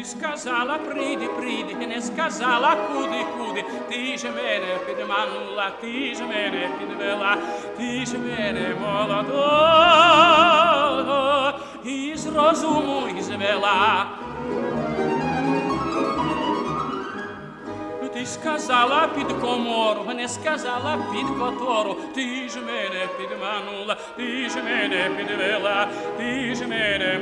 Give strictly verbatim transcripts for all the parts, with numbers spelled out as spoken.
Ти сказала, прийди, прийди, не сказала, куди, куди. Ти ж мене підманула, ти ж мене підвела, ти ж мене молодого із розуму ізвела. Ти сказала під комору, не сказала під котору. Ти ж мене підманула, ти ж мене підвела, ти ж мене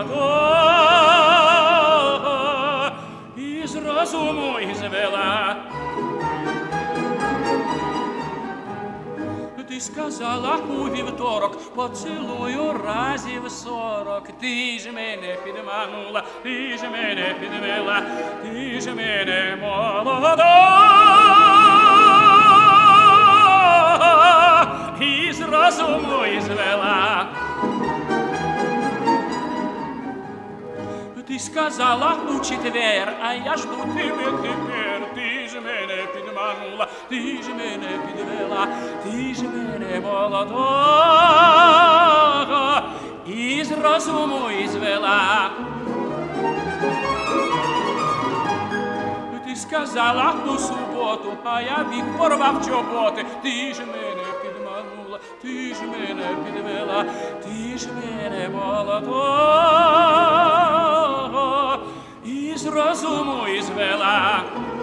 молодого із розуму ізвела. Ти сказала у вівторок, поцілую разів сорок. Ти ж мене підманула, ти ж мене підвела, ти ж мене молодого із розуму ізвела. Ти сказала у четвер, а я жду тебе тепер. Ти ж мене підманула, ти ж мене підвела, ти ж мене молодого із розуму ізвела. Ти сказала у суботу, а я біг порвав чоботи. Ти ж мене підманула, ти ж мене підвела, ти ж мене молодого із розуму ізвела.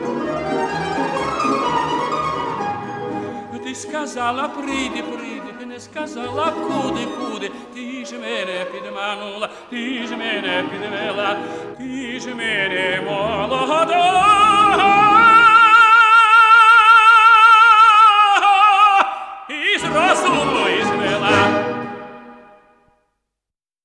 Ти сказала, прийди, прийди, не сказала, куди, куди. Ти ж мене підманула, ти ж мене підвела, ти ж мене молодого